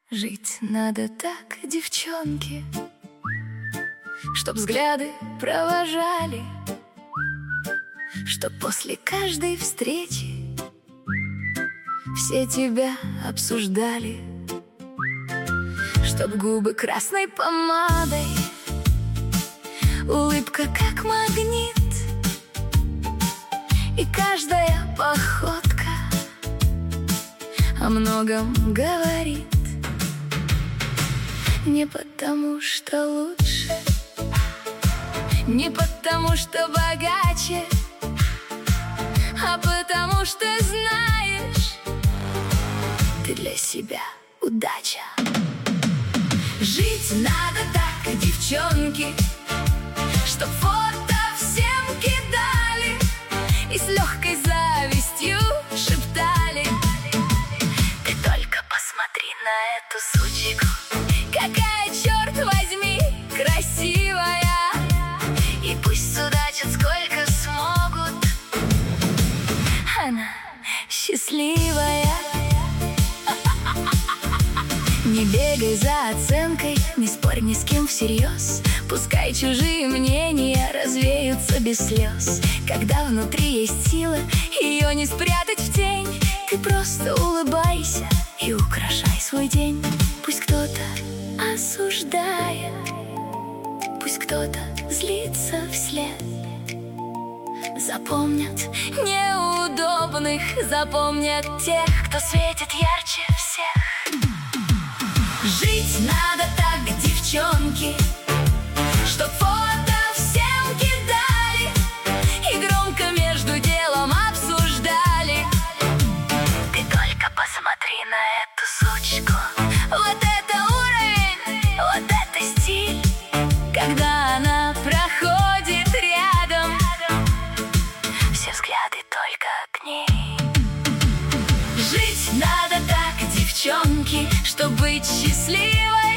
Жить надо так, девчонки, чтоб взгляды провожали, чтоб после каждой встречи все тебя обсуждали, чтоб губы красной помадой, улыбка как магнит, и каждая походка о многом говорит. Не потому что лучше, не потому что богаче, а потому что знаешь, ты для себя удача. Жить надо так, девчонки, чтоб фото всем кидали и с легкой завистью шептали: ты только посмотри на эту сучку, какая, черт возьми, красивая. И пусть судачат сколько смогут, она счастливая. Не бегай за оценкой, не спорь ни с кем всерьез. Пускай чужие мнения развеются без слез. Когда внутри есть сила, ее не спрятать в тень. Ты просто улыбайся и украшай свой день. Пусть кто-то осуждает, пусть кто-то злится вслед, запомнят неудобных, запомнят тех, кто светит ярче всех. Жить надо так, девчонки, чтоб фото всем кидали и громко между делом обсуждали. Ты только посмотри на эту сучку, вот это уровень, вот это стиль. Когда она проходит рядом, все взгляды только к ней. Жить надо так, девчонки, чтоб быть счастливой.